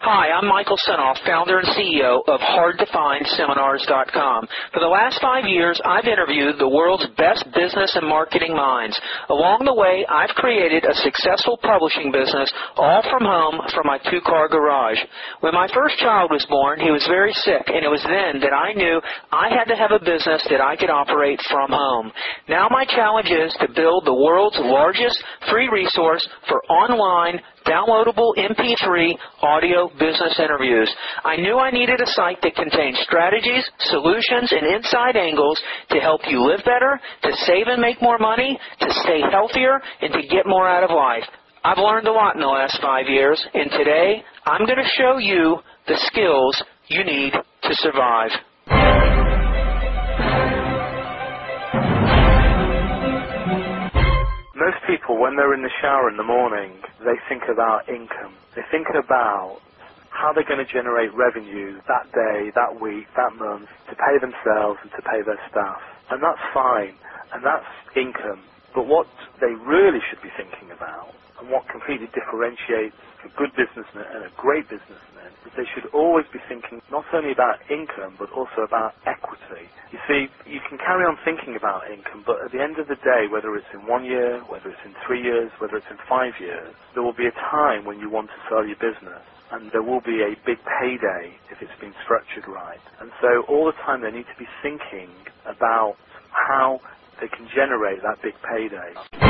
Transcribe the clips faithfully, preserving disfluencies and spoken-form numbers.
Hi, I'm Michael Senoff, founder and C E O of hard to find seminars dot com. For the last five years, I've interviewed the world's best business and marketing minds. Along the way, I've created a successful publishing business all from home from my two-car garage. When my first child was born, he was very sick, and it was then that I knew I had to have a business that I could operate from home. Now my challenge is to build the world's largest free resource for online downloadable M P three audio business interviews. I knew I needed a site that contained strategies, solutions, and inside angles to help you live better, to save and make more money, to stay healthier, and to get more out of life. I've learned a lot in the last five years, and today I'm going to show you the skills you need to survive. Most people, when they're in the shower in the morning, they think about income. They think about how they're going to generate revenue that day, that week, that month, to pay themselves and to pay their staff. And that's fine, and that's income. But what they really should be thinking about, and what completely differentiates a good businessman and a great businessman, is they should always be thinking not only about income, but also about equity. You see, you can carry on thinking about income, but at the end of the day, whether it's in one year, whether it's in three years, whether it's in five years, there will be a time when you want to sell your business, and there will be a big payday if it's been structured right. And so all the time they need to be thinking about how they can generate that big payday.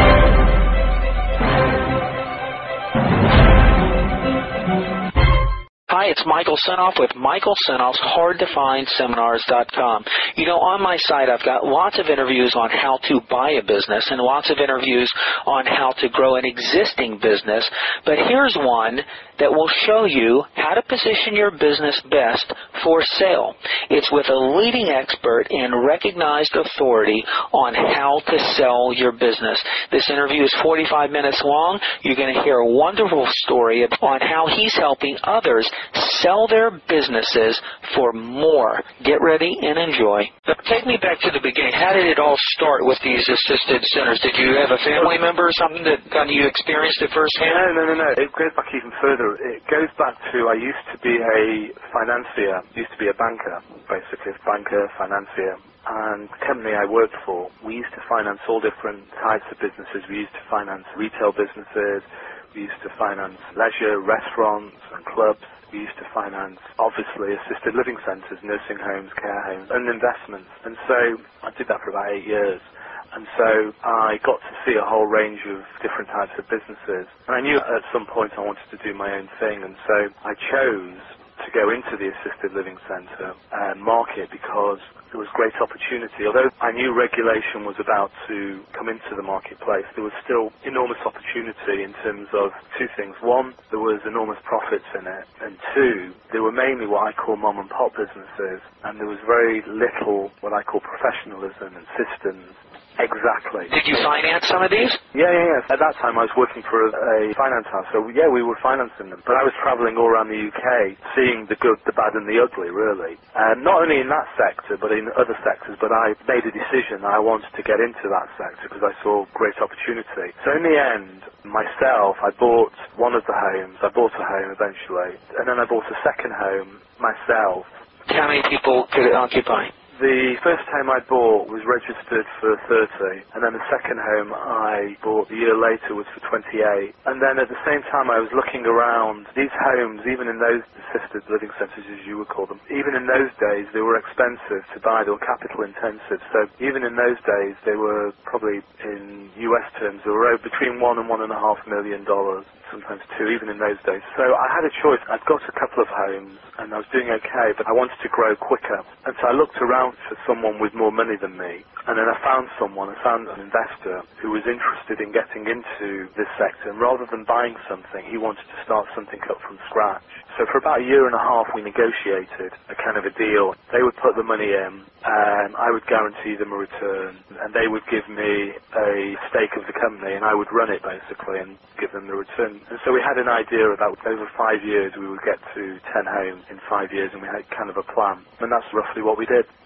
Hi, it's Michael Senoff with Michael Senoff's hard to find seminars dot com. You know, on my site I've got lots of interviews on how to buy a business and lots of interviews on how to grow an existing business. But here's one that will show you how to position your business best for sale. It's with a leading expert and recognized authority on how to sell your business. This interview is forty-five minutes long. You're going to hear a wonderful story on how he's helping others sell their businesses for more. Get ready and enjoy. But take me back to the beginning. How did it all start with these assisted centers? Did you have a family member or something that kind of you experienced it firsthand? No, no, no, no. It goes back even further. It goes back to I used to be a financier, used to be a banker, basically, a banker, financier. And the company I worked for, we used to finance all different types of businesses. We used to finance retail businesses. We used to finance leisure, restaurants and clubs. We used to finance, obviously, assisted living centres, nursing homes, care homes, and investments. And so I did that for about eight years. And so I got to see a whole range of different types of businesses. And I knew at some point I wanted to do my own thing. And so I chose to go into the assisted living centre and market because there was great opportunity. Although I knew regulation was about to come into the marketplace, there was still enormous opportunity in terms of two things. One, there was enormous profits in it. And two, they were mainly what I call mom and pop businesses. And there was very little what I call professionalism and systems. Exactly. Did you finance some of these? Yeah, yeah, yeah. At that time I was working for a, a finance house, so yeah, we were financing them. But I was travelling all around the U K, seeing the good, the bad and the ugly, really. And not only in that sector, but in other sectors, but I made a decision that I wanted to get into that sector because I saw great opportunity. So in the end, myself, I bought one of the homes, I bought a home eventually, and then I bought a second home myself. How many people could it occupy? The first home I bought was registered for thirty, and then the second home I bought a year later was for twenty-eight. And then at the same time I was looking around, these homes, even in those assisted living centres as you would call them, even in those days they were expensive to buy, they were capital intensive. So even in those days they were probably, in U S terms, they were between one and one and a half million dollars, sometimes two, even in those days. So I had a choice. I'd got a couple of homes and I was doing okay, but I wanted to grow quicker. And so I looked around for someone with more money than me. And then I found someone, I found an investor who was interested in getting into this sector. And rather than buying something, he wanted to start something up from scratch. So for about a year and a half, we negotiated a kind of a deal. They would put the money in, and I would guarantee them a return, and they would give me a stake of the company, and I would run it basically and give them the return. And so we had an idea about over five years we would get to ten homes in five years, and we had kind of a plan. And that's roughly what we did.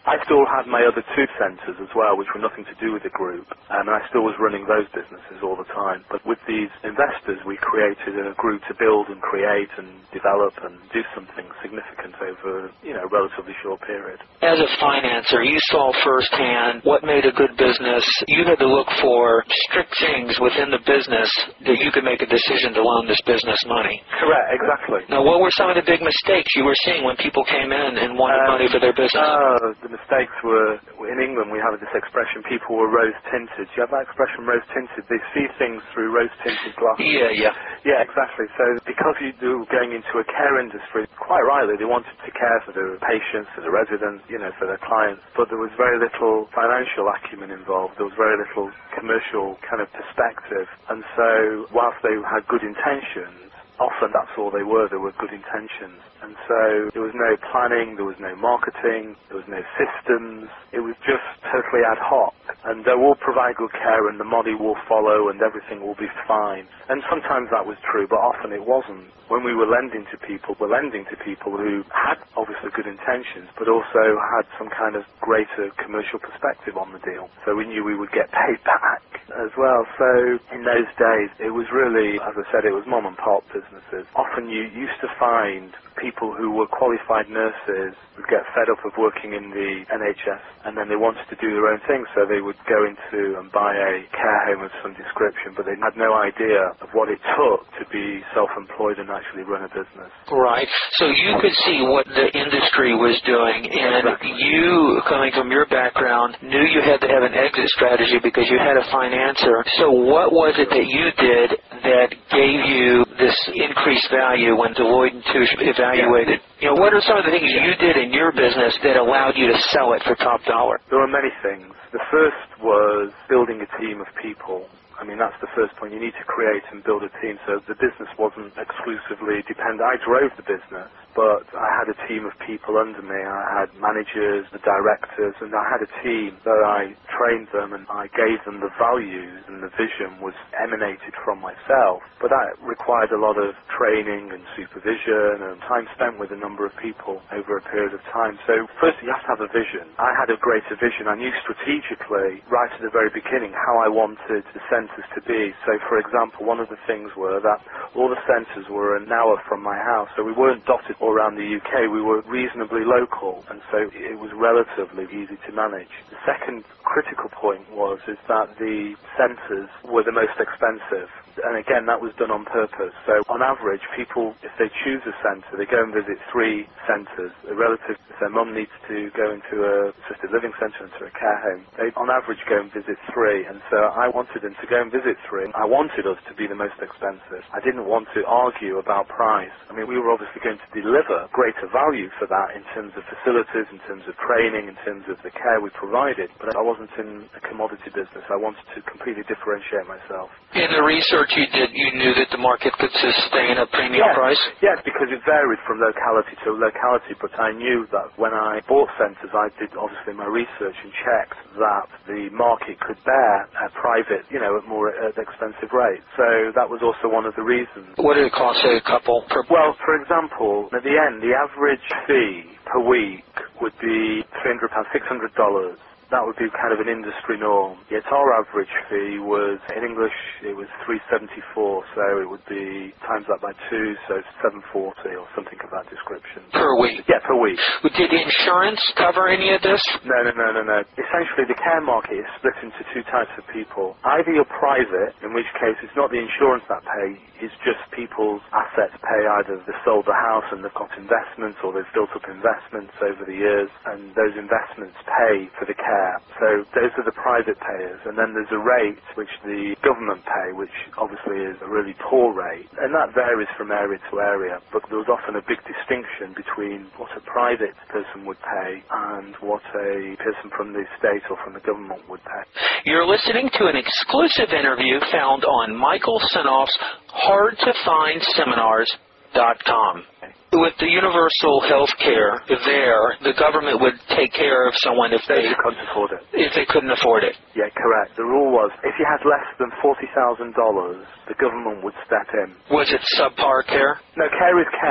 I still had my other two centres as well, which were nothing to do with the group, um, and I still was running those businesses all the time. But with these investors, we created a group to build and create and develop and do something significant over, you know, a relatively short period. As a financer, you saw firsthand what made a good business. You had to look for strict things within the business that you could make a decision to loan this business money. Correct, exactly. Now, what were some of the big mistakes you were seeing when people came in and wanted um, money for their business? Uh, the mistakes were, in England we have this expression, people were rose-tinted. Do you have that expression, rose-tinted? They see things through rose-tinted glasses. Yeah, yeah. Yeah, exactly. So because you were going into a care industry, quite rightly, they wanted to care for their patients, for the residents, you know, for their clients, but there was very little financial acumen involved. There was very little commercial kind of perspective. And so whilst they had good intentions, often that's all they were, they were good intentions. And so there was no planning, there was no marketing, there was no systems, it was just totally ad hoc. And they will provide good care and the money will follow and everything will be fine. And sometimes that was true, but often it wasn't. When we were lending to people, we're lending to people who had obviously good intentions, but also had some kind of greater commercial perspective on the deal. So we knew we would get paid back as well. So in those days, it was really, as I said, it was mom and pop businesses. Often you used to find people who were qualified nurses would get fed up of working in the N H S and then they wanted to do their own thing, so they would go into and buy a care home of some description, but they had no idea of what it took to be self-employed and actually run a business. Right. So you could see what the industry was doing, and exactly. You, coming from your background, knew you had to have an exit strategy because you had a financer. So what was it that you did that gave you this increased value when Deloitte and Touche evaluated? Yeah. You know, what are some of the things you did in your business that allowed you to sell it for top dollar? There were many things. The first was building a team of people. I mean, that's the first point. You need to create and build a team. So the business wasn't exclusively dependent. I drove the business, but I had a team of people under me. I had managers, the directors, and I had a team. So I trained them and I gave them the values, and the vision was emanated from myself. But that required a lot of training and supervision and time spent with a number of people over a period of time. So first you have to have a vision. I had a greater vision. I knew strategically, right at the very beginning, how I wanted the centres to be. So, for example, one of the things were that all the centres were an hour from my house, so we weren't dotted all around the U K, we were reasonably local, and so it was relatively easy to manage. The second critical point was is that the centres were the most expensive, and again, that was done on purpose. So, on average, people, if they choose a centre, they go and visit three centres. A relative, if their mum needs to go into a assisted living centre, into a care home, they, on average, go and visit three, and so I wanted them to go and visit three. I wanted us to be the most expensive. I didn't want to argue about price. I mean, we were obviously going to deliver greater value for that in terms of facilities, in terms of training, in terms of the care we provided, but I wasn't in a commodity business. I wanted to completely differentiate myself. In the research you did, you knew that the market could sustain a premium yes. price? Yes, because it varied from locality to locality, but I knew that when I bought centres, I did obviously my research and checked that the market could bear a private, you know, more at expensive rates. So that was also one of the reasons. What did it cost a couple per... Well, for example, at the end, the average fee per week would be three hundred pounds, six hundred dollars. That would be kind of an industry norm. Yet our average fee was, in English, it was three seventy-four, so it would be times that by two, so seven forty or something of that description. Per week? Yeah, per week. Did insurance cover any of this? No, no, no, no, no. Essentially, the care market is split into two types of people. Either you're private, in which case it's not the insurance that pay, it's just people's assets pay. Either they've sold the house and they've got investments, or they've built up investments over the years, and those investments pay for the care. So those are the private payers, and then there's a rate which the government pay, which obviously is a really poor rate, and that varies from area to area, but there was often a big distinction between what a private person would pay and what a person from the state or from the government would pay. You're listening to an exclusive interview found on Michael Senoff's hard to find seminars dot com. With the universal health care there, the government would take care of someone if they, they couldn't afford it. If they couldn't afford it. Yeah, correct. The rule was if you had less than forty thousand dollars, the government would step in. Was it subpar care? No, care is care.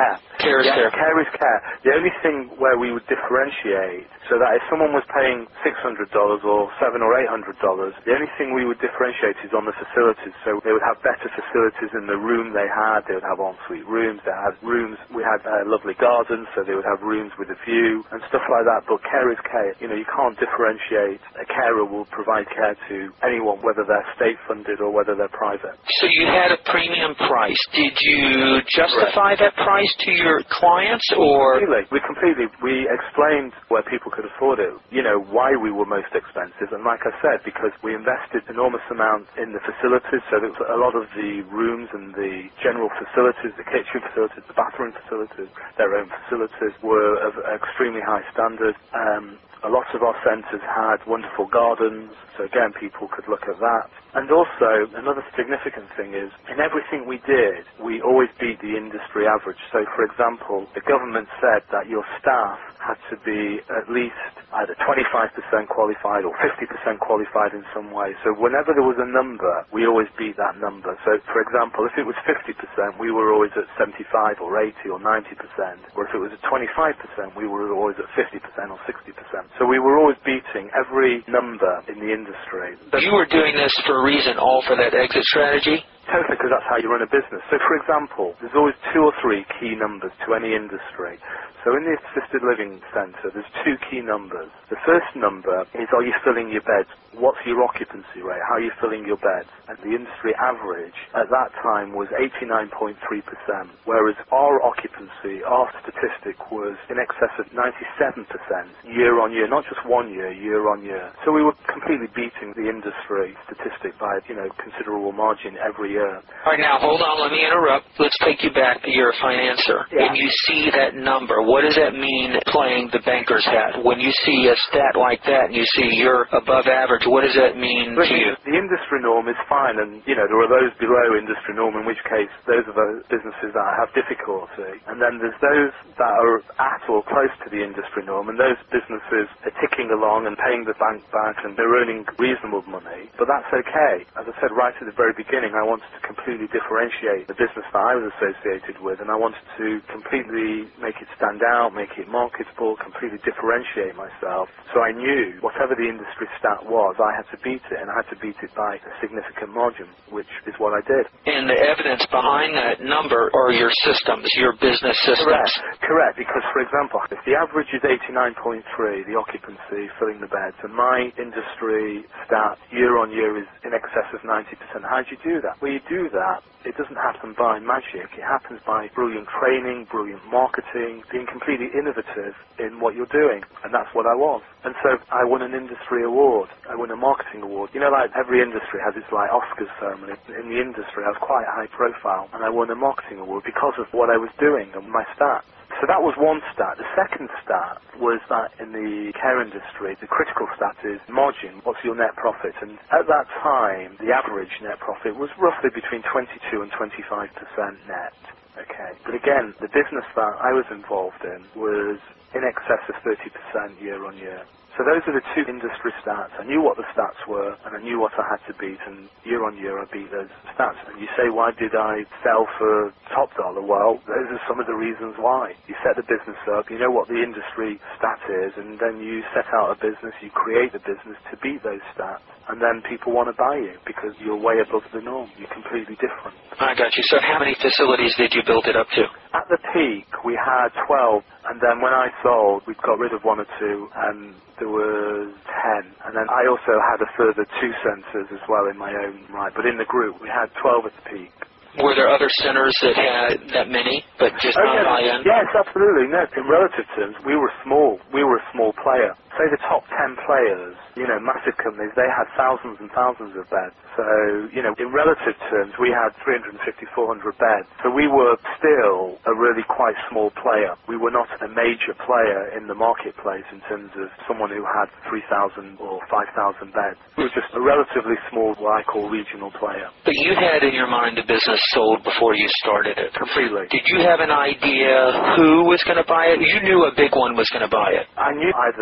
care is yeah, care. Care is care. The only thing where we would differentiate, so that if someone was paying six hundred dollars or seven or eight hundred dollars, the only thing we would differentiate is on the facilities. So they would have better facilities in the room they had. They would have ensuite rooms. They had rooms. We had uh, lovely gardens, so they would have rooms with a view and stuff like that. But care is care. You know, you can't differentiate. A carer will provide care to anyone, whether they're state-funded or whether they're private. So you had a premium price. Did you justify Correct. That price to your clients, or? Completely. We completely. We explained where people could afford it. You know, why we were most expensive, and like I said, because we invested enormous amounts in the facilities. So that a lot of the rooms and the general facilities, the kitchen facilities, the bathroom facilities, their own facilities, were of extremely high standard. Um, A lot of our centres had wonderful gardens, so again, people could look at that. And also, another significant thing is, in everything we did, we always beat the industry average. So, for example, the government said that your staff had to be at least either twenty-five percent qualified or fifty percent qualified in some way. So whenever there was a number, we always beat that number. So, for example, if it was fifty percent, we were always at seventy-five or eighty or ninety percent. Or if it was at twenty-five percent, we were always at fifty percent or sixty percent. So we were always beating every number in the industry. But you were doing this for a reason, all for that exit strategy? Totally, because that's how you run a business. So, for example, there's always two or three key numbers to any industry. So in the assisted living centre, there's two key numbers. The first number is, are you filling your beds? What's your occupancy rate? How are you filling your beds? And the industry average at that time was eighty-nine point three percent, whereas our occupancy, our statistic was in excess of ninety-seven percent year on year, not just one year, year on year. So we were completely beating the industry statistic by, you know, considerable margin every year. All right, now, hold on, let me interrupt. Let's take you back to your financer. Yeah. And you see that number. What does that mean playing the banker's hat? When you see a stat like that and you see you're above average, what does that mean Listen, to you? The industry norm is fine, and, you know, there are those below industry norm, in which case those are the businesses that have difficulty. And then there's those that are at or close to the industry norm, and those businesses are ticking along and paying the bank back, and they're earning reasonable money. But that's okay. As I said right at the very beginning, I wanted to completely differentiate the business that I was associated with, and I wanted to completely make it stand out, make it marketable, completely differentiate myself. So I knew whatever the industry stat was, I had to beat it, and I had to beat it by a significant margin, which is what I did. And the evidence behind that number are your systems, your business systems. Correct, correct, because, for example, if the average is eighty-nine point three, the occupancy, filling the beds, and my industry stat year on year is in excess of ninety percent, how do you do that? Well, you do that, it doesn't happen by magic. It happens by brilliant training, brilliant marketing, being completely innovative in what you're doing. And that's what I was. And so I won an industry award. I won a marketing award. You know, like every industry has its like Oscars ceremony. In the industry, I was quite high profile, and I won a marketing award because of what I was doing and my stats. So that was one stat. The second stat was that in the care industry, the critical stat is margin. What's your net profit? And at that time, the average net profit was roughly between twenty-two and twenty-five percent net. Okay. But again, the business that I was involved in was in excess of thirty percent year on year. So those are the two industry stats. I knew what the stats were, and I knew what I had to beat, and year on year I beat those stats. And you say, why did I sell for top dollar? Well, those are some of the reasons why. You set the business up, you know what the industry stat is, and then you set out a business, you create a business to beat those stats. And then people want to buy you because you're way above the norm. You're completely different. I got you. So how many facilities did you build it up to? At the peak, we had twelve, and then when I sold, we got rid of one or two, and there was ten. And then I also had a further two centres as well in my own right. But in the group, we had twelve at the peak. Were there other centers that had that many, but just oh, not yes, high-end? Yes, absolutely. No, in relative terms, we were small. We were a small player. Say the top ten players, you know, massive companies, they had thousands and thousands of beds. So, you know, in relative terms, we had three hundred fifty, four hundred beds. So we were still a really quite small player. We were not a major player in the marketplace in terms of someone who had three thousand or five thousand beds. We were just a relatively small, what I call regional player. But you had in your mind the business sold before you started it. Completely. Did you have an idea who was going to buy it? You knew a big one was going to buy it. I knew either a big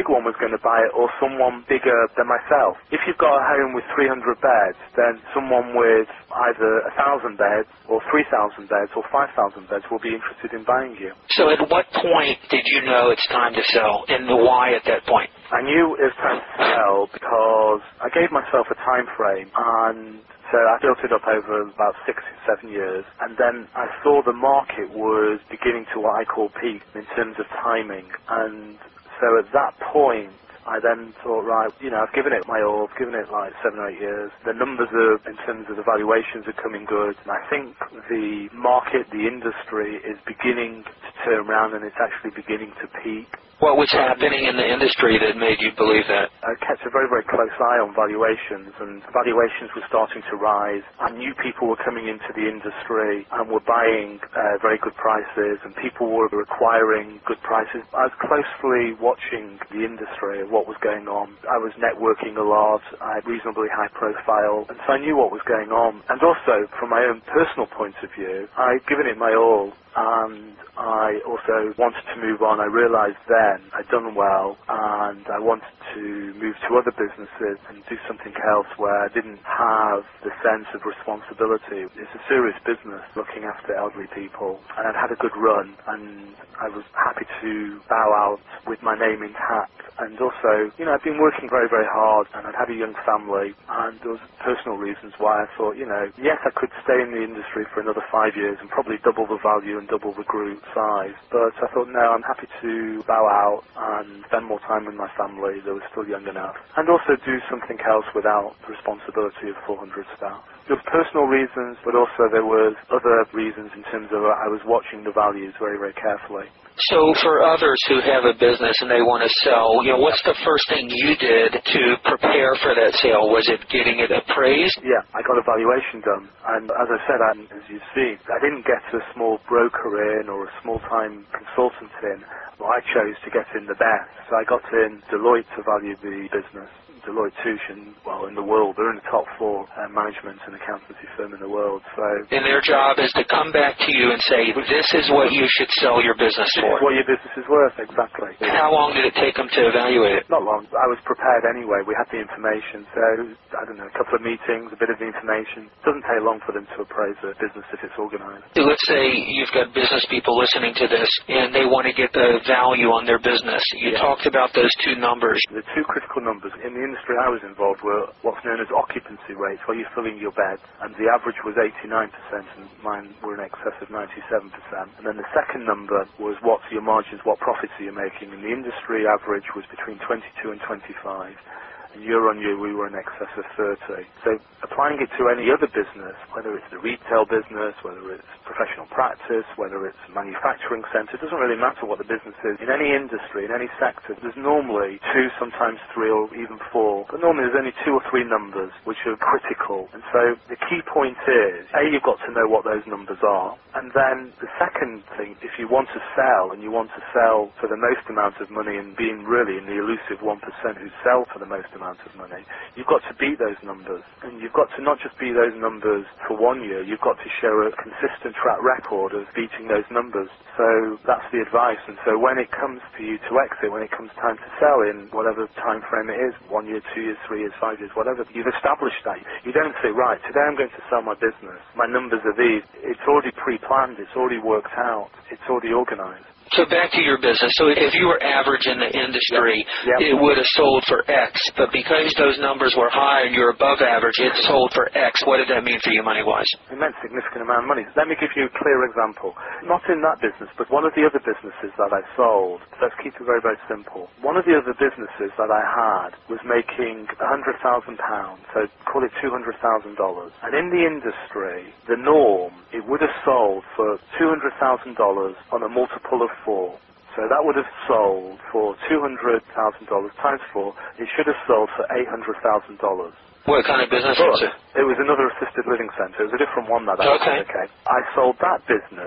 big one was going to buy it or someone bigger than myself. If you've got a home with three hundred beds, then someone with either one thousand beds or three thousand beds or five thousand beds will be interested in buying you. So at what point did you know it's time to sell, and the why at that point? I knew it was time to sell because I gave myself a time frame, and so I built it up over about six, seven years, and then I saw the market was beginning to what I call peak in terms of timing, and so at that point, I then thought, right, you know, I've given it my all, I've given it like seven or eight years. The numbers are, in terms of the valuations, are coming good. And I think the market, the industry is beginning to turn around and it's actually beginning to peak. What was happening in the industry that made you believe that? I kept a very, very close eye on valuations, and valuations were starting to rise. I knew people were coming into the industry and were buying uh, very good prices, and people were requiring good prices. I was closely watching the industry and what was going on. I was networking a lot. I had reasonably high profile, and so I knew what was going on. And also, from my own personal point of view, I'd given it my all, and I also wanted to move on. I realized then I'd done well, and I wanted to move to other businesses and do something else where I didn't have the sense of responsibility. It's a serious business, looking after elderly people, and I'd had a good run, and I was happy to bow out with my name intact. And also, you know, I've been working very, very hard, and I'd had a young family, and there was personal reasons why I thought, you know, yes, I could stay in the industry for another five years and probably double the value and double the group size, but I thought, no, I'm happy to bow out and spend more time with my family that was still young enough, and also do something else without the responsibility of four hundred staff. There were personal reasons, but also there was other reasons in terms of I was watching the values very, very carefully. So for others who have a business and they want to sell, you know, what's the first thing you did to prepare for that sale? Was it getting it appraised? Yeah, I got a valuation done. And as I said, I, as you've seen, I didn't get a small broker in or a small-time consultant in. Well, I chose to get in the best. So I got in Deloitte to value the business. Deloitte Touche, and, well, in the world, they're in the top four uh, management and accountancy firm in the world. So, and their job is to come back to you and say, this is what you should sell your business for. This is what your business is worth, exactly. And how long did it take them to evaluate it? Not long. I was prepared anyway. We had the information. So, I don't know, a couple of meetings, a bit of the information. It doesn't take long for them to appraise a business if it's organized. Let's say you've got business people listening to this, and they want to get the value on their business. You yeah. talked about those two numbers. The two critical numbers in the industry I was involved were what's known as occupancy rates, where you're filling your bed, and the average was eighty-nine percent, and mine were in excess of ninety-seven percent. And then the second number was what's your margins, what profits are you making, and the industry average was between twenty-two and twenty-five. And year on year we were in excess of thirty. So applying it to any other business, whether it's the retail business, whether it's professional practice, whether it's a manufacturing centre, it doesn't really matter what the business is. In any industry, in any sector, there's normally two, sometimes three or even four, but normally there's only two or three numbers which are critical. And so the key point is, A, you've got to know what those numbers are, and then the second thing, if you want to sell, and you want to sell for the most amount of money, and being really in the elusive one percent who sell for the most amount of money, you've got to beat those numbers. And you've got to not just beat those numbers for one year, you've got to show a consistent track record of beating those numbers. So that's the advice. And so when it comes to you to exit, when it comes time to sell in whatever time frame it is, one year, two years, three years, five years, whatever, you've established that. You don't say, right, today I'm going to sell my business. My numbers are these. It's already pre-planned. It's already worked out. It's already organized. So back to your business. So if you were average in the industry, yep. Yep. it would have sold for X. But because those numbers were high and you're above average, it sold for X. What did that mean for you money-wise? It meant a significant amount of money. Let me give you a clear example. Not in that business, but one of the other businesses that I sold. Let's keep it very, very simple. One of the other businesses that I had was making one hundred thousand pounds, so call it two hundred thousand dollars. And in the industry, the norm, it would have sold for two hundred thousand dollars on a multiple of four. So that would have sold for two hundred thousand dollars times four. It should have sold for eight hundred thousand dollars. What kind of business was it? It was another assisted living centre. It was a different one that I okay. had. Okay. I sold that business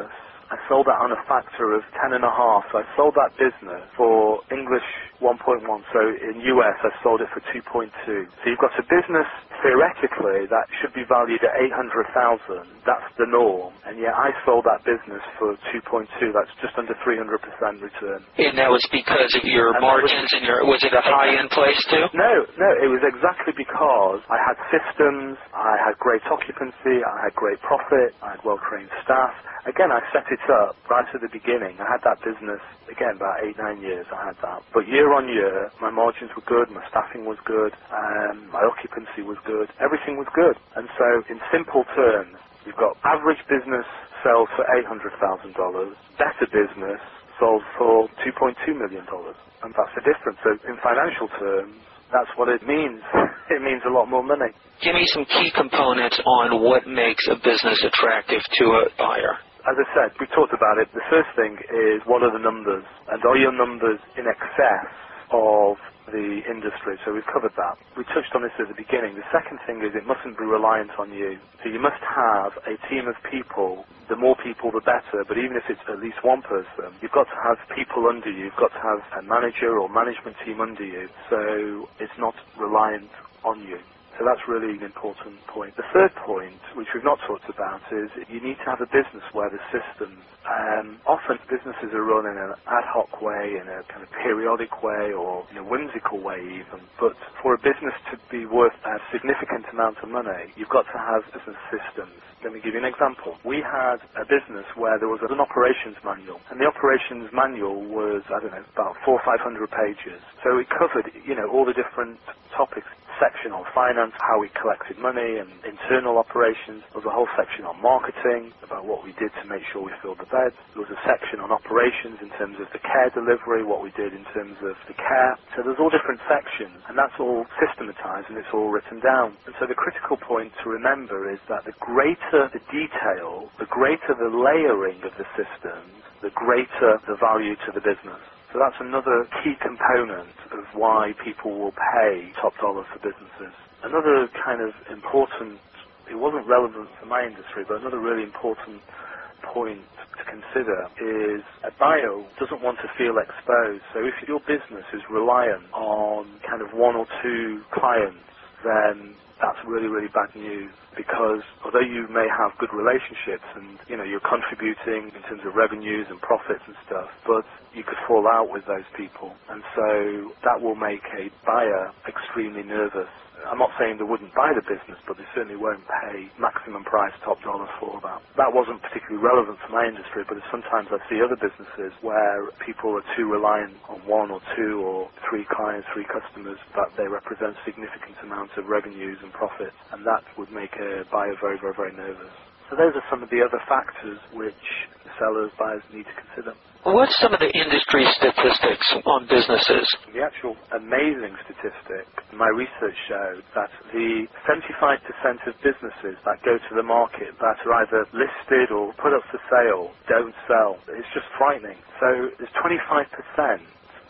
I sold that on a factor of ten and a half. So I sold that business for English one point one. So in U S, I sold it for two point two. So you've got a business, theoretically, that should be valued at eight hundred thousand. That's the norm. And yet I sold that business for two point two. That's just under three hundred percent return. And that was because of your and margins was, and your, was it a high-end place too? No, no, it was exactly because I had systems, I had great occupancy, I had great profit, I had well-trained staff. Again, I set it up right at the beginning. I had that business, again, about eight, nine years I had that. But year on year, my margins were good, my staffing was good, um, my occupancy was good, everything was good. And so, in simple terms, you've got average business sells for eight hundred thousand dollars, better business sold for two point two million dollars. And that's the difference. So, in financial terms, that's what it means. It means a lot more money. Give me some key components on what makes a business attractive to a buyer. As I said, we talked about it. The first thing is, what are the numbers? And are your numbers in excess of the industry? So we've covered that. We touched on this at the beginning. The second thing is, it mustn't be reliant on you. So you must have a team of people. The more people, the better. But even if it's at least one person, you've got to have people under you. You've got to have a manager or management team under you. So it's not reliant on you. So that's really an important point. The third point, which we've not talked about, is you need to have a business where the systems, um, often businesses are run in an ad hoc way, in a kind of periodic way, or in a whimsical way even. But for a business to be worth a significant amount of money, you've got to have business systems. Let me give you an example. We had a business where there was an operations manual, and the operations manual was, I don't know, about four or five hundred pages. So it covered, you know, all the different topics. Section on finance, how we collected money, and internal operations. There was a whole section on marketing, about what we did to make sure we filled the beds. There was a section on operations in terms of the care delivery, what we did in terms of the care. So there's all different sections, and that's all systematized, and it's all written down. And so the critical point to remember is that the greater the detail, the greater the layering of the systems, the greater the value to the business. So that's another key component of why people will pay top dollar for businesses. Another kind of important, it wasn't relevant for my industry, but another really important point to consider is a buyer doesn't want to feel exposed. So if your business is reliant on kind of one or two clients, then that's really, really bad news, because although you may have good relationships and, you know, you're contributing in terms of revenues and profits and stuff, but you could fall out with those people. And so that will make a buyer extremely nervous. I'm not saying they wouldn't buy the business, but they certainly won't pay maximum price, top dollar for that. That wasn't particularly relevant for my industry, but sometimes I see other businesses where people are too reliant on one or two or three clients, three customers, that they represent significant amounts of revenues and profits, and that would make a buyer very, very, very nervous. So those are some of the other factors which sellers, buyers need to consider. What's some of the industry statistics on businesses? The actual amazing statistic, my research showed that the seventy-five percent of businesses that go to the market that are either listed or put up for sale don't sell. It's just frightening. So there's twenty-five percent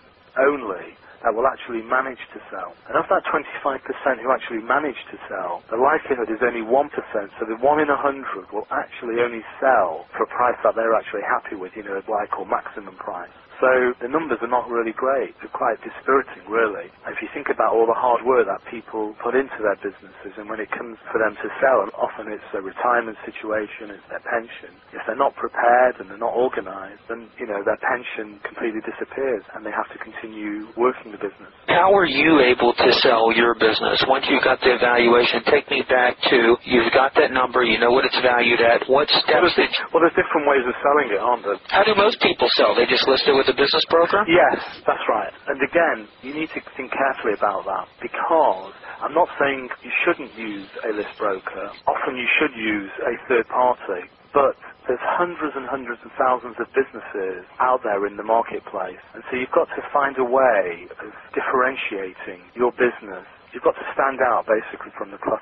only that will actually manage to sell. And of that twenty-five percent who actually manage to sell, the likelihood is only one percent, so the one in a hundred will actually only sell for a price that they're actually happy with, you know, what I call maximum price. So the numbers are not really great. They're quite dispiriting, really. And if you think about all the hard work that people put into their businesses, and when it comes for them to sell, and often it's a retirement situation, it's their pension. If they're not prepared and they're not organized, then, you know, their pension completely disappears, and they have to continue working the business. How are you able to sell your business? Once you got the evaluation, take me back to, you've got that number, you know what it's valued at. What steps did you... Well, there's different ways of selling it, aren't there? How do most people sell? They just list it with a business broker? Yes, that's right. And again, you need to think carefully about that, because I'm not saying you shouldn't use a list broker. Often you should use a third party. But there's hundreds and hundreds of thousands of businesses out there in the marketplace. And so you've got to find a way of differentiating your business. You've got to stand out, basically, from the clutter.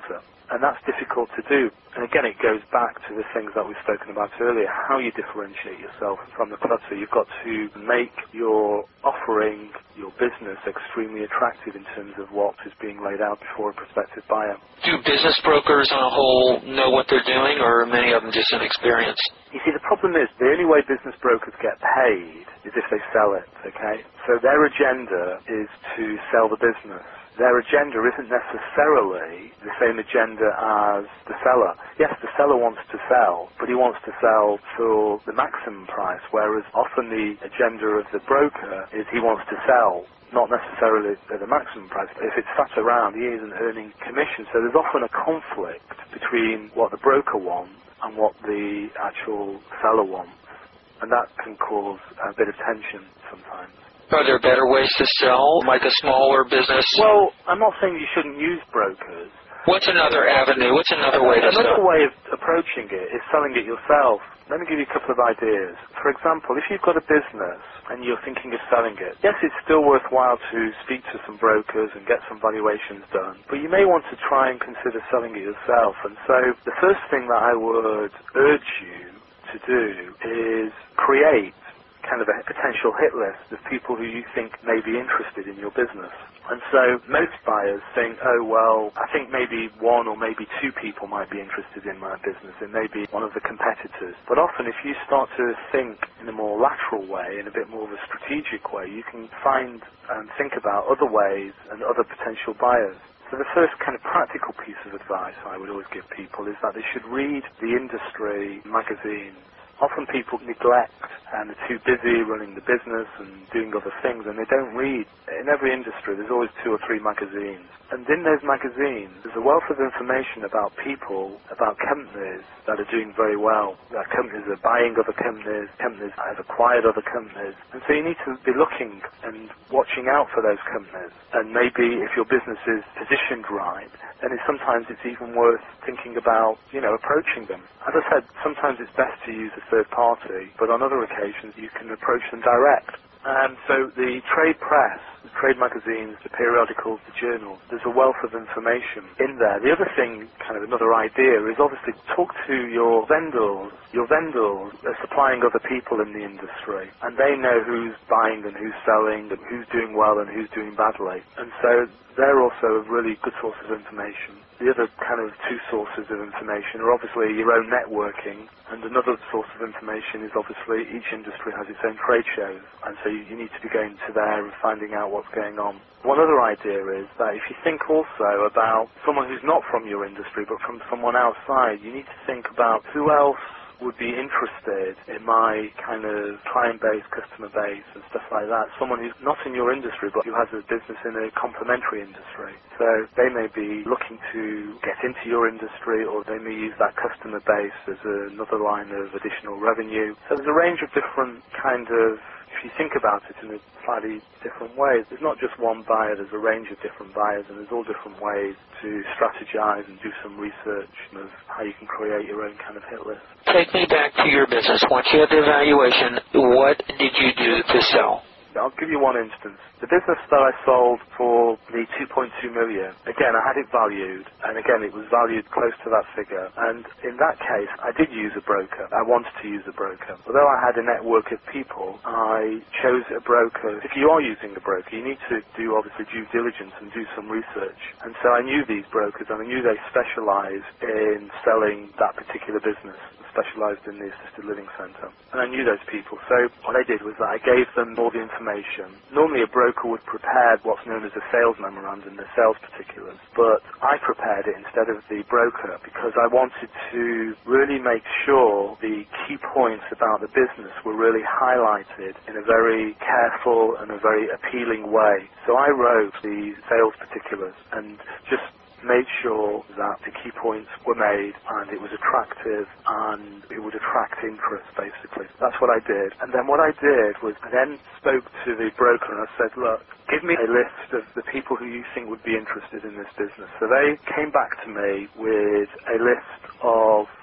And that's difficult to do. And again, it goes back to the things that we've spoken about earlier, how you differentiate yourself from the clutter. You've got to make your offering, your business, extremely attractive in terms of what is being laid out before a prospective buyer. Do business brokers on a whole know what they're doing, or are many of them just inexperienced? You see, the problem is the only way business brokers get paid is if they sell it, okay? So their agenda is to sell the business. Their agenda isn't necessarily the same agenda as the seller. Yes, the seller wants to sell, but he wants to sell for the maximum price, whereas often the agenda of the broker is he wants to sell, not necessarily at the maximum price. If it's sat around, he isn't earning commission. So there's often a conflict between what the broker wants and what the actual seller wants. And that can cause a bit of tension sometimes. Are there better ways to sell, like a smaller business? Well, I'm not saying you shouldn't use brokers. What's another avenue? What's another way to Another sell? way of approaching it is selling it yourself. Let me give you a couple of ideas. For example, if you've got a business and you're thinking of selling it, yes, it's still worthwhile to speak to some brokers and get some valuations done, but you may want to try and consider selling it yourself. And so the first thing that I would urge you to do is create kind of a potential hit list of people who you think may be interested in your business. And so most buyers think, oh, well, I think maybe one or maybe two people might be interested in my business. It may be one of the competitors. But often if you start to think in a more lateral way, in a bit more of a strategic way, you can find and think about other ways and other potential buyers. So the first kind of practical piece of advice I would always give people is that they should read the industry magazines. Often people neglect and are too busy running the business and doing other things, and they don't read. In every industry, there's always two or three magazines. And in those magazines, there's a wealth of information about people, about companies that are doing very well. That companies are buying other companies, companies have acquired other companies. And so you need to be looking and watching out for those companies. And maybe if your business is positioned right, then it's, sometimes it's even worth thinking about, you know, approaching them. As I said, sometimes it's best to use a third party, but on other occasions you can approach them direct. And so the trade press, the trade magazines, the periodicals, the journals, there's a wealth of information in there. The other thing, kind of another idea, is obviously talk to your vendors. Your vendors are supplying other people in the industry, and they know who's buying and who's selling, and who's doing well and who's doing badly. And so they're also a really good source of information. The other kind of two sources of information are obviously your own networking, and another source of information is obviously each industry has its own trade shows, and so you, you need to be going to there and finding out what's going on. One other idea is that if you think also about someone who's not from your industry but from someone outside, you need to think about who else would be interested in my kind of client base, customer base and stuff like that. Someone who's not in your industry but who has a business in a complementary industry. So they may be looking to get into your industry, or they may use that customer base as another line of additional revenue. So there's a range of different kind of, if you think about it in a slightly different way, there's not just one buyer, there's a range of different buyers, and there's all different ways to strategize and do some research of how you can create your own kind of hit list. Take me back to your business. Once you had the evaluation, what did you do to sell? I'll give you one instance. The business that I sold for the two point two million, again, I had it valued, and again, it was valued close to that figure. And in that case, I did use a broker. I wanted to use a broker. Although I had a network of people, I chose a broker. If you are using a broker, you need to do, obviously, due diligence and do some research. And so I knew these brokers, and I knew they specialized in selling that particular business, specialized in the assisted living centre. And I knew those people. So what I did was that I gave them all the information. Normally a broker would prepare what's known as a sales memorandum, the sales particulars, but I prepared it instead of the broker because I wanted to really make sure the key points about the business were really highlighted in a very careful and a very appealing way. So I wrote the sales particulars and just made sure that the key points were made and it was attractive and it would attract interest, basically. That's what I did. And then what I did was I then spoke to the broker and I said, look, give me a list of the people who you think would be interested in this business. So they came back to me with a list of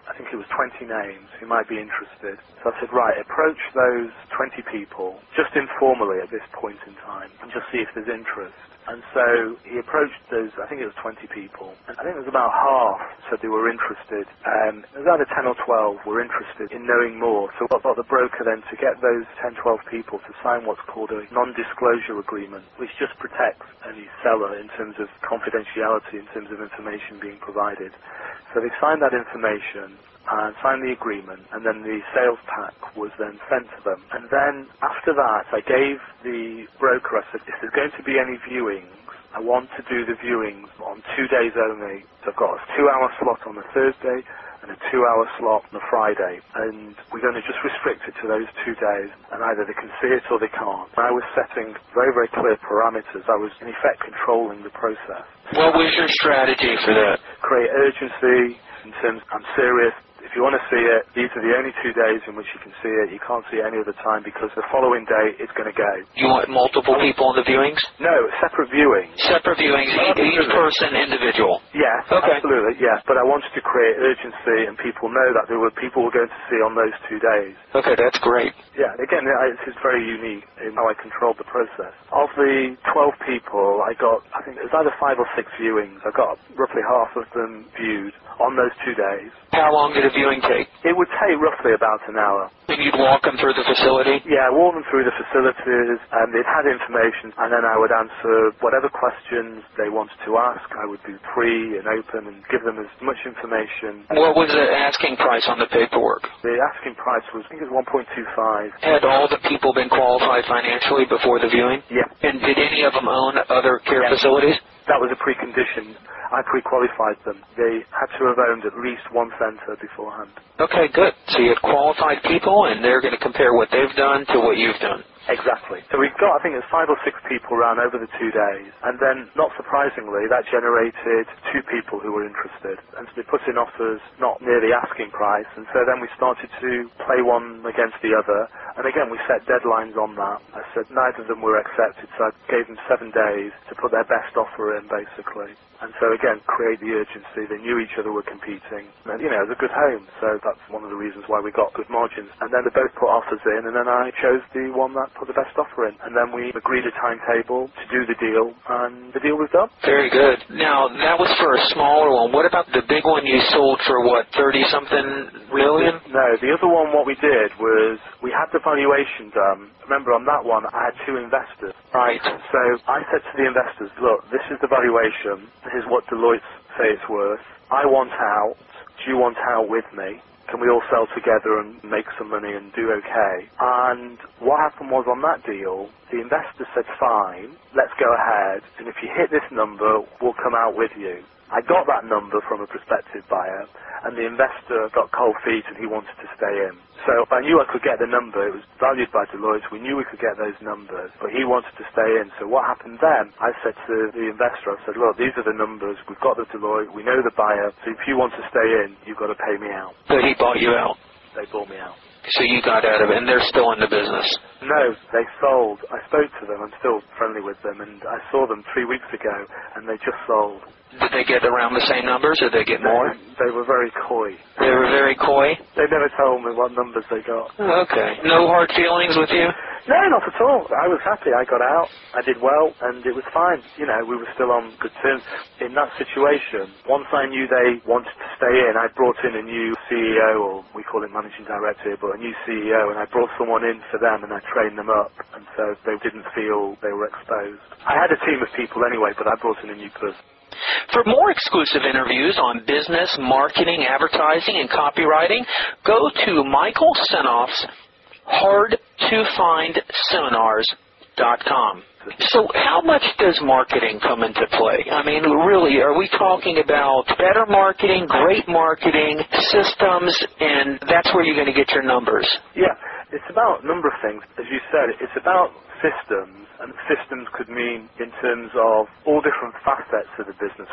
I think it was twenty names who might be interested. So I said, right, approach those twenty people just informally at this point in time and just see if there's interest. And so he approached those, I think it was twenty people. And I think it was about half said they were interested. Um, there was either ten or twelve were interested in knowing more. So I got the broker then to get those ten, twelve people to sign what's called a non-disclosure agreement, which just protects any seller in terms of confidentiality, in terms of information being provided. So they signed that information and signed the agreement, and then the sales pack was then sent to them. And then after that, I gave the broker, I said, if there's going to be any viewings, I want to do the viewings on two days only. So I've got a two-hour slot on a Thursday and a two-hour slot on a Friday, and we're going to just restrict it to those two days, and either they can see it or they can't. I was setting very, very clear parameters. I was, in effect, controlling the process. What was your strategy for that? Create urgency in terms, I'm serious. If you want to see it, these are the only two days in which you can see it. You can't see it any other time because the following day it's going to go. You want multiple people in the viewings? No, separate viewings. Separate viewings, each, each person individual? Yes, okay. Absolutely, yes. But I wanted to create urgency and people know that there were people were going to see on those two days. Okay, that's great. Yeah, again, it's very unique in how I controlled the process. Of the twelve people, I got, I think it was either five or six viewings. I got roughly half of them viewed on those two days. How long did a viewing take? It would take roughly about an hour. And you'd walk them through the facility? Yeah, walk them through the facilities, and they'd had information, and then I would answer whatever questions they wanted to ask. I would be free and open and give them as much information. What was the asking price on the paperwork? The asking price was, I think it was one point two five. Had all the people been qualified financially before the viewing? Yeah. And did any of them own other care yeah. facilities? That was a precondition. I pre-qualified them. They had to have owned at least one centre beforehand. Okay, good. So you had qualified people, and they're going to compare what they've done to what you've done. Exactly. So we've got, I think it's five or six people around over the two days. And then, not surprisingly, that generated two people who were interested. And so they put in offers not near the asking price. And so then we started to play one against the other. And again, we set deadlines on that. I said neither of them were accepted, so I gave them seven days to put their best offer in, basically. And so again, create the urgency. They knew each other were competing. And, you know, it was a good home. So that's one of the reasons why we got good margins. And then they both put offers in, and then I chose the one that put the best offer in. And then we agreed a timetable to do the deal, and the deal was done. Very good. Now, that was for a smaller one. What about the big one you sold for, what, thirty-something million? No, the other one, what we did was we had the valuation done. Remember, on that one, I had two investors. Right. So I said to the investors, look, this is the valuation. This is what Deloitte say it's worth. I want out. Do you want out with me? Can we all sell together and make some money and do okay? And what happened was on that deal, the investor said, fine, let's go ahead. And if you hit this number, we'll come out with you. I got that number from a prospective buyer, and the investor got cold feet and he wanted to stay in. So I knew I could get the number. It was valued by Deloitte. We knew we could get those numbers, but he wanted to stay in. So what happened then? I said to the investor, I said, look, these are the numbers. We've got the Deloitte. We know the buyer. So if you want to stay in, you've got to pay me out. So he bought you out? They bought me out. So you got out of it, and they're still in the business? No, they sold. I spoke to them. I'm still friendly with them, and I saw them three weeks ago, and they just sold. Did they get around the same numbers, or did they get more? They, they were very coy. They were very coy? They never told me what numbers they got. Okay. No hard feelings with you? No, not at all. I was happy. I got out. I did well, and it was fine. You know, we were still on good terms. In that situation, once I knew they wanted to stay in, I brought in a new C E O, or we call it managing director, but a new C E O, and I brought someone in for them, and I trained them up, and so they didn't feel they were exposed. I had a team of people anyway, but I brought in a new person. For more exclusive interviews on business, marketing, advertising, and copywriting, go to Michael Senoff's hard to find seminars dot com. So how much does marketing come into play? I mean, really, are we talking about better marketing, great marketing, systems, and that's where you're going to get your numbers? Yeah, it's about a number of things. As you said, it's about systems, and systems could mean in terms of all different facets of the business.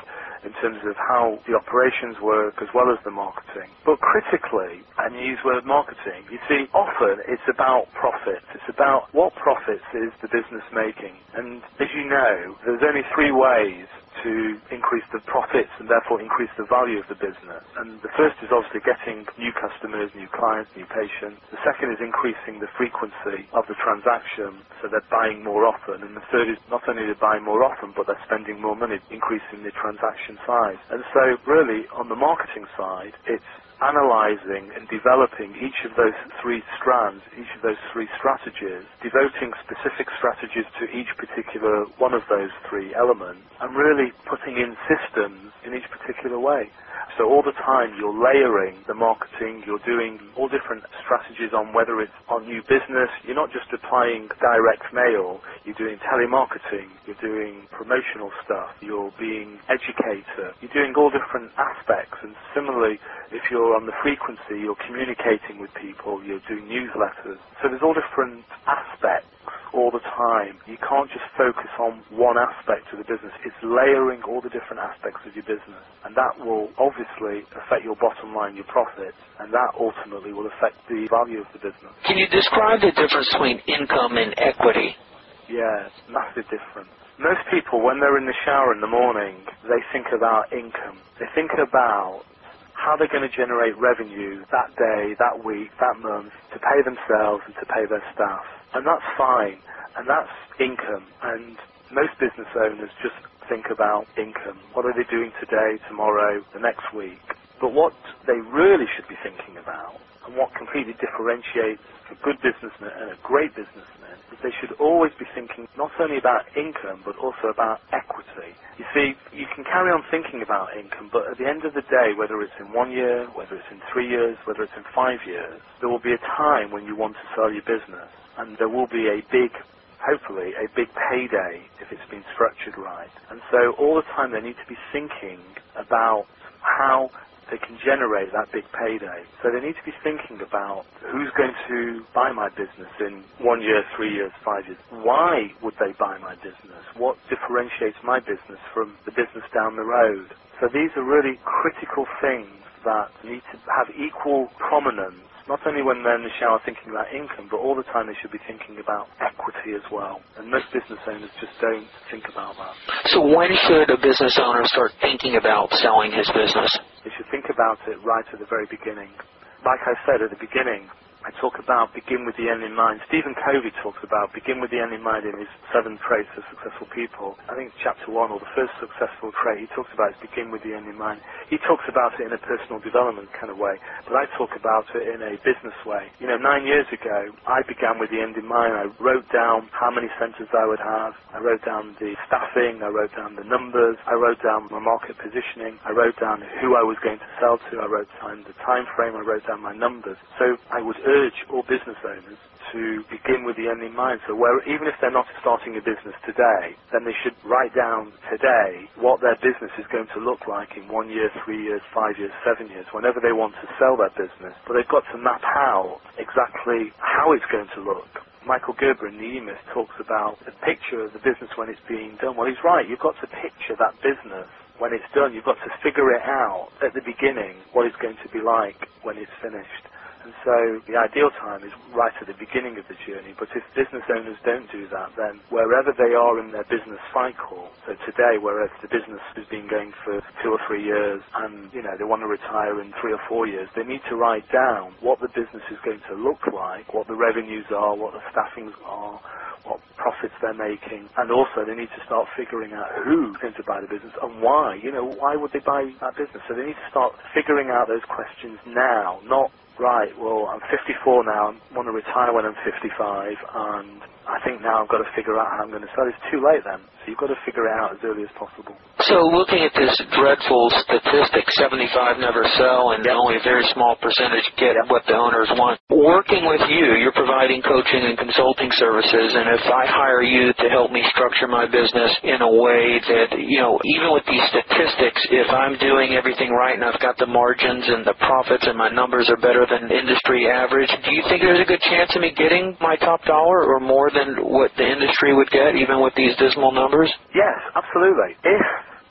in terms of how the operations work as well as the marketing. But critically, and you use the word marketing, you see, often it's about profits. It's about what profits is the business making. And as you know, there's only three ways to increase the profits and therefore increase the value of the business. And the first is obviously getting new customers, new clients, new patients. The second is increasing the frequency of the transaction so they're buying more often. And the third is not only they're buying more often, but they're spending more money, increasing the transaction size. And so really on the marketing side, it's analyzing and developing each of those three strands, each of those three strategies, devoting specific strategies to each particular one of those three elements, and really putting in systems in each particular way. So all the time you're layering the marketing, you're doing all different strategies on whether it's on new business. You're not just applying direct mail, you're doing telemarketing, you're doing promotional stuff, you're being educator, you're doing all different aspects. And similarly, if you're on the frequency, you're communicating with people, you're doing newsletters. So there's all different aspects all the time. You can't just focus on one aspect of the business. It's layering all the different aspects of your business. And that will obviously affect your bottom line, your profits, and that ultimately will affect the value of the business. Can you describe the difference between income and equity? Yes, massive difference. Most people, when they're in the shower in the morning, they think about income. They think about how they're going to generate revenue that day, that week, that month, to pay themselves and to pay their staff. And that's fine, and that's income. And most business owners just think about income. What are they doing today, tomorrow, the next week? But what they really should be thinking about, and what completely differentiates a good businessman and a great businessman, is they should always be thinking not only about income, but also about equity. You see, you can carry on thinking about income, but at the end of the day, whether it's in one year, whether it's in three years, whether it's in five years, there will be a time when you want to sell your business, and there will be a big, hopefully, a big payday if it's been structured right. And so all the time they need to be thinking about how they can generate that big payday. So they need to be thinking about who's going to buy my business in one year, three years, five years. Why would they buy my business? What differentiates my business from the business down the road? So these are really critical things that need to have equal prominence, not only when they're in the shower thinking about income, but all the time they should be thinking about equity as well. And most business owners just don't think about that. So when should a business owner start thinking about selling his business? They should think about it right at the very beginning. Like I said at the beginning, I talk about begin with the end in mind. Stephen Covey talks about begin with the end in mind in his seven traits of successful people. I think it's chapter one, or the first successful trait he talks about is begin with the end in mind. He talks about it in a personal development kind of way, but I talk about it in a business way. You know, nine years ago, I began with the end in mind. I wrote down how many centers I would have. I wrote down the staffing. I wrote down the numbers. I wrote down my market positioning. I wrote down who I was going to sell to. I wrote down the time frame. I wrote down my numbers. So I would urge all business owners to begin with the end in mind. So where, even if they're not starting a business today, then they should write down today what their business is going to look like in one year, three years, five years, seven years, whenever they want to sell their business. But they've got to map out exactly how it's going to look. Michael Gerber in the E-Myth talks about the picture of the business when it's being done. Well, he's right. You've got to picture that business when it's done. You've got to figure it out at the beginning what it's going to be like when it's finished. And so the ideal time is right at the beginning of the journey. But if business owners don't do that, then wherever they are in their business cycle, so today, whereas the business has been going for two or three years and, you know, they want to retire in three or four years, they need to write down what the business is going to look like, what the revenues are, what the staffings are, what profits they're making, and also they need to start figuring out who's going to buy the business and why. You know, why would they buy that business? So they need to start figuring out those questions now, not right, well, I'm fifty-four now, I want to retire when I'm fifty-five, and I think now I've got to figure out how I'm going to sell. It's too late then, so you've got to figure it out as early as possible. So looking at this dreadful statistic, seventy-five never sell, and yep. only a very small percentage get yep. what the owners want. Working with you, you're providing coaching and consulting services, and if I hire you to help me structure my business in a way that, you know, even with these statistics, if I'm doing everything right and I've got the margins and the profits and my numbers are better than industry average, do you think there's a good chance of me getting my top dollar or more than what the industry would get, even with these dismal numbers? Yes, absolutely. If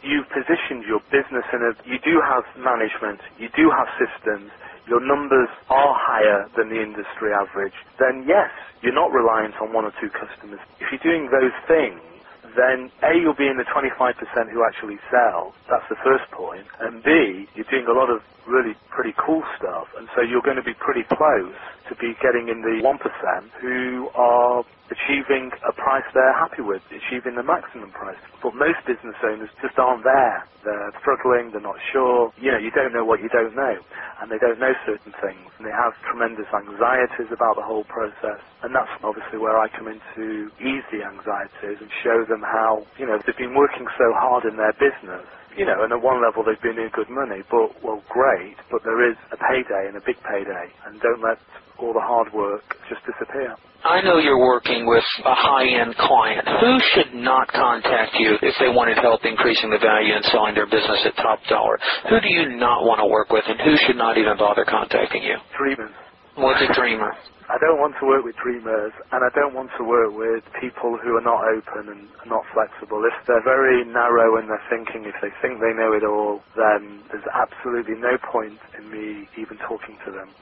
you've positioned your business in a, you do have management, you do have systems, your numbers are higher than the industry average, then yes, you're not reliant on one or two customers. If you're doing those things, then A, you'll be in the twenty-five percent who actually sell. That's the first point. And B, you're doing a lot of really pretty cool stuff, and so you're going to be pretty close to be getting in the one percent who are achieving a price they're happy with, achieving the maximum price. But most business owners just aren't there. They're struggling, they're not sure. You know, you don't know what you don't know, and they don't know certain things, and they have tremendous anxieties about the whole process. And that's obviously where I come in to ease the anxieties and show them how, you know, they've been working so hard in their business. You know, and at one level they've been in good money, but, well, great, but there is a payday and a big payday, and don't let all the hard work just disappear. I know you're working with a high-end client. Who should not contact you if they wanted help increasing the value and selling their business at top dollar? Who do you not want to work with, and who should not even bother contacting you? Dreamers. What's a dreamer? I don't want to work with dreamers, and I don't want to work with people who are not open and not flexible. If they're very narrow in their thinking, if they think they know it all, then there's absolutely no point in me even talking to them.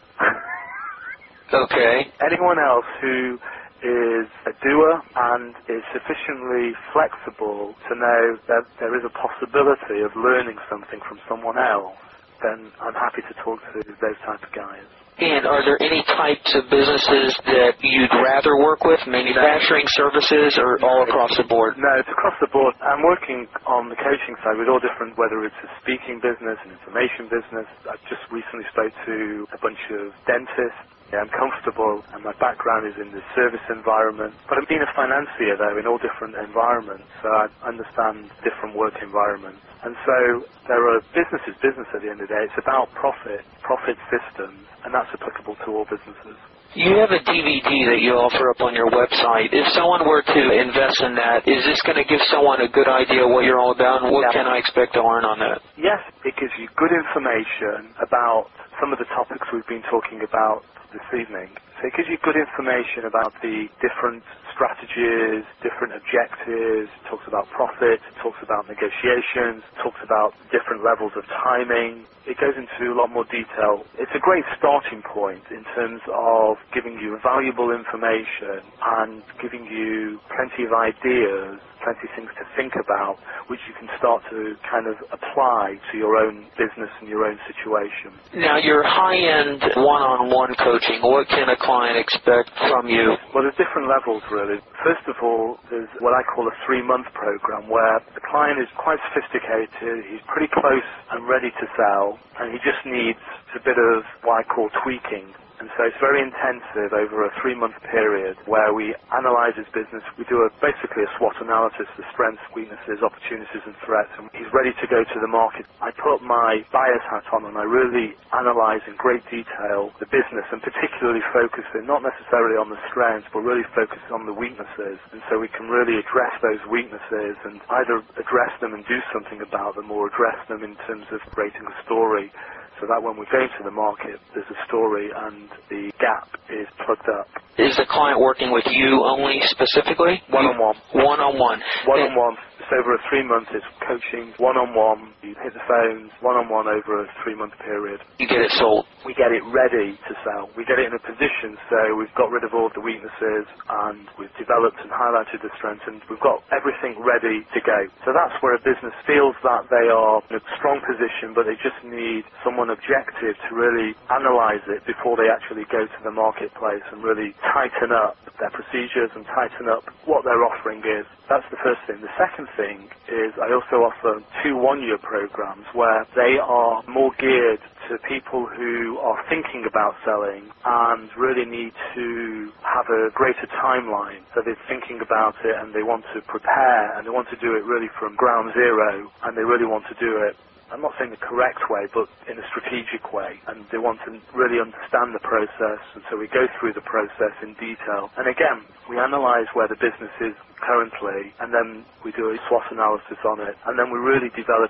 Okay. Anyone else who is a doer and is sufficiently flexible to know that there is a possibility of learning something from someone else, then I'm happy to talk to those type of guys. And are there any types of businesses that you'd rather work with, manufacturing, services, or all across the board? No, it's across the board. I'm working on the coaching side with all different, whether it's a speaking business, an information business. I just recently spoke to a bunch of dentists. Yeah, I'm comfortable, and my background is in the service environment. But I've been a financier, though, in all different environments, so I understand different work environments. And so there are businesses, business at the end of the day. It's about profit, profit systems, and that's applicable to all businesses. You have a D V D that you offer up on your website. If someone were to invest in that, is this going to give someone a good idea what you're all about, and what yeah. can I expect to learn on that? Yes, it gives you good information about some of the topics we've been talking about this evening. So it gives you good information about the different strategies, different objectives, it talks about profit, it talks about negotiations, it talks about different levels of timing. It goes into a lot more detail. It's a great starting point in terms of giving you valuable information and giving you plenty of ideas, plenty of things to think about, which you can start to kind of apply to your own business and your own situation. Now, your high-end one-on-one coaching, what can a client expect from you? Well, there's different levels, really. First of all, there's what I call a three-month program where the client is quite sophisticated, he's pretty close and ready to sell, and he just needs a bit of what I call tweaking. And so it's very intensive over a three-month period where we analyze his business. We do a, basically a SWOT analysis, the strengths, weaknesses, opportunities, and threats, and he's ready to go to the market. I put my buyer's hat on and I really analyze in great detail the business, and particularly focusing not necessarily on the strengths, but really focusing on the weaknesses. And so we can really address those weaknesses and either address them and do something about them, or address them in terms of creating a story, so that when we go to the market, there's a story and the gap is plugged up. Is the client working with you only specifically? One-on-one. One-on-one. One-on-one. It's over a three-month, it's coaching, one-on-one. You hit the phones, one-on-one over a three-month period. You get it sold. We get it ready to sell. We get it in a position, so we've got rid of all the weaknesses, and we've developed and highlighted the strengths, and we've got everything ready to go. So that's where a business feels that they are in a strong position, but they just need someone objective to really analyze it before they actually go to the marketplace and really tighten up their procedures and tighten up what their offering is. That's the first thing. The second thing is I also offer two one-year programs where they are more geared to people who are thinking about selling and really need to have a greater timeline. So they're thinking about it and they want to prepare and they want to do it really from ground zero, and they really want to do it, I'm not saying the correct way, but in a strategic way. And they want to really understand the process, and so we go through the process in detail. And again, we analyze where the business is currently, and then we do a SWOT analysis on it, and then we really develop in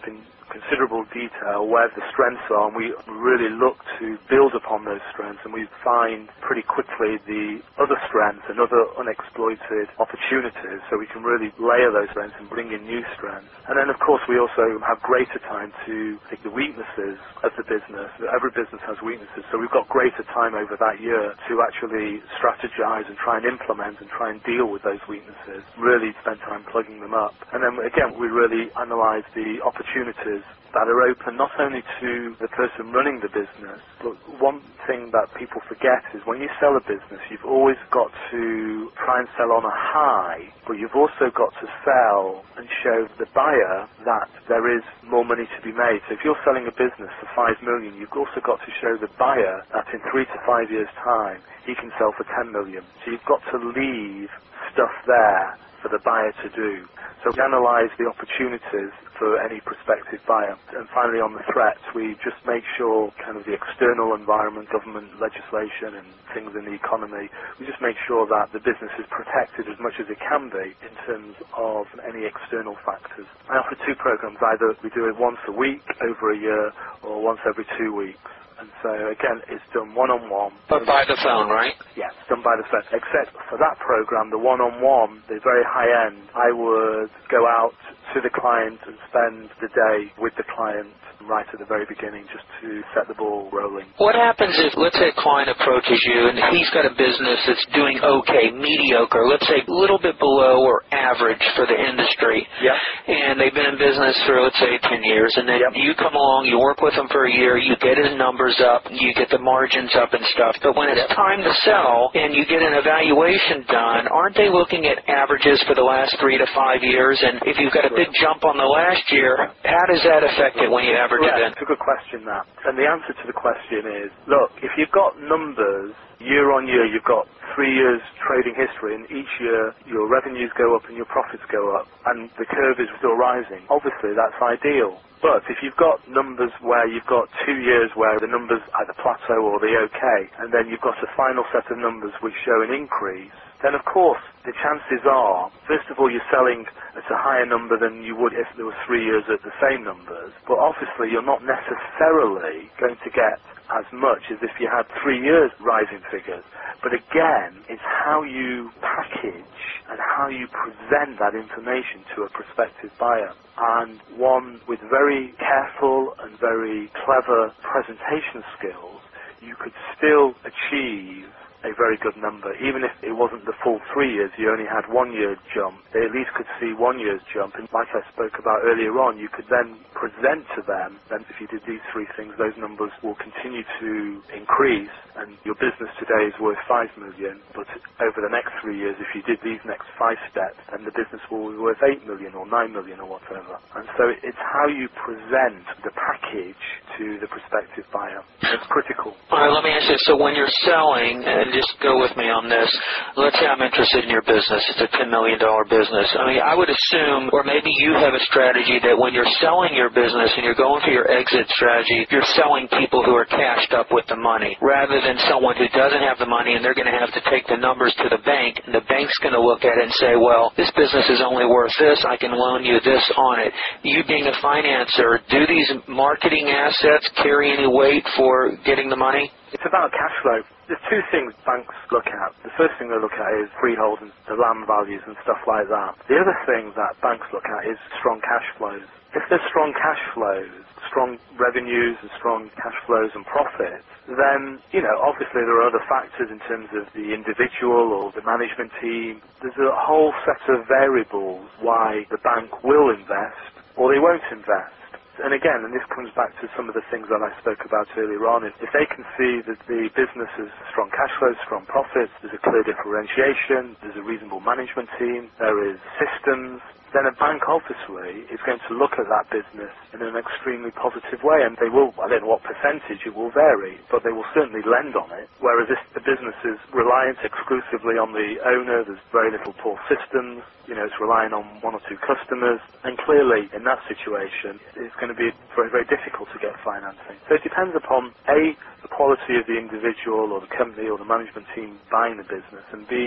considerable detail where the strengths are, and we really look to build upon those strengths, and we find pretty quickly the other strengths and other unexploited opportunities, so we can really layer those strengths and bring in new strengths. And then, of course, we also have greater time to take the weaknesses of the business. Every business has weaknesses, so we've got greater time over that year to actually strategize and try and implement and try and deal with those weaknesses, really spend time plugging them up. And then, again, we really analyze the opportunities that are open not only to the person running the business, but one thing that people forget is when you sell a business, you've always got to try and sell on a high, but you've also got to sell and show the buyer that there is more money to be made. So if you're selling a business for five million, you've also got to show the buyer that in three to five years' time, he can sell for ten million. So you've got to leave stuff there for the buyer to do. So we analyse the opportunities for any prospective buyer. And finally, on the threats, we just make sure kind of the external environment, government legislation and things in the economy, we just make sure that the business is protected as much as it can be in terms of any external factors. I offer two programs. Either we do it once a week over a year or once every two weeks. And so, again, it's done one-on-one. But by the phone, right? Yes, done by the phone. Except for that program, the one-on-one, the very high-end, I would go out to the client and spend the day with the client right at the very beginning just to set the ball rolling. What happens if, let's say, a client approaches you and he's got a business that's doing okay, mediocre, let's say a little bit below or average for the industry, yep. and they've been in business for, let's say, ten years, and then yep. you come along, you work with them for a year, you get his numbers up, you get the margins up and stuff, but when it's yep. time to sell and you get an evaluation done, aren't they looking at averages for the last three to five years? And if you've got a big jump on the last year, how does that affect it when you average? Yeah, it's a good question, that. And the answer to the question is, look, if you've got numbers year on year, you've got three years trading history, and each year your revenues go up and your profits go up, and the curve is still rising, obviously that's ideal. But if you've got numbers where you've got two years where the numbers either plateau or they're okay, and then you've got a final set of numbers which show an increase, then of course the chances are, first of all, you're selling at a higher number than you would if there were three years at the same numbers, but obviously you're not necessarily going to get as much as if you had three years rising figures. But again, it's how you package and how you present that information to a prospective buyer. And one with very careful and very clever presentation skills, you could still achieve a very good number. Even if it wasn't the full three years, you only had one year jump, they at least could see one year's jump. And like I spoke about earlier on, you could then present to them that if you did these three things, those numbers will continue to increase, and your business today is worth five million, but over the next three years, if you did these next five steps, then the business will be worth eight million or nine million or whatever. And so it's how you present the package to the prospective buyer. It's critical. All right, let me ask you, so when you're selling, and just go with me on this, let's say I'm interested in your business, it's a ten million dollars business. I mean, I would assume, or maybe you have a strategy that when you're selling your business and you're going for your exit strategy, you're selling people who are cashed up with the money, rather than someone who doesn't have the money and they're going to have to take the numbers to the bank, and the bank's going to look at it and say, well, this business is only worth this, I can loan you this on it. You being a financer, do these marketing assets carry any weight for getting the money? It's about cash flow. There's two things banks look at. The first thing they look at is freehold and the land values and stuff like that. The other thing that banks look at is strong cash flows. If there's strong cash flows, strong revenues and strong cash flows and profits, then, you know, obviously there are other factors in terms of the individual or the management team. There's a whole set of variables why the bank will invest or they won't invest. And again, and this comes back to some of the things that I spoke about earlier on, is if they can see that the business has strong cash flows, strong profits, there's a clear differentiation, there's a reasonable management team, there is systems, then a bank obviously is going to look at that business in an extremely positive way, and they will, I don't know what percentage, it will vary, but they will certainly lend on it. Whereas if the business is reliant exclusively on the owner, there's very little poor systems, you know, it's relying on one or two customers, and clearly in that situation it's going to be very, very difficult to get financing. So it depends upon A, the quality of the individual or the company or the management team buying the business, and B,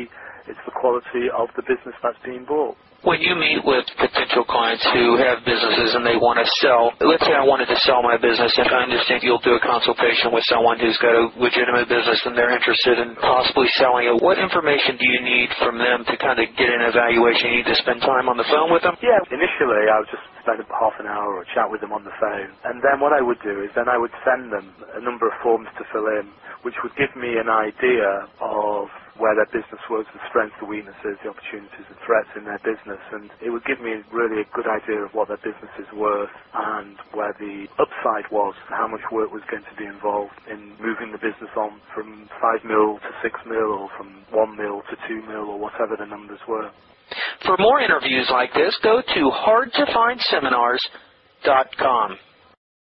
it's the quality of the business that's being bought. When you meet with potential clients who have businesses and they want to sell, let's say I wanted to sell my business, and I understand you'll do a consultation with someone who's got a legitimate business and they're interested in possibly selling it. What information do you need from them to kind of get an evaluation? You need to spend time on the phone with them? Yeah, initially I would just spend half an hour or chat with them on the phone. And then what I would do is then I would send them a number of forms to fill in, which would give me an idea of where their business was, the strengths, the weaknesses, the opportunities and threats in their business. And it would give me really a good idea of what their business is worth and where the upside was, how much work was going to be involved in moving the business on from five mil to six mil or from one mil to two mil or whatever the numbers were. For more interviews like this, go to hard to find seminars dot com.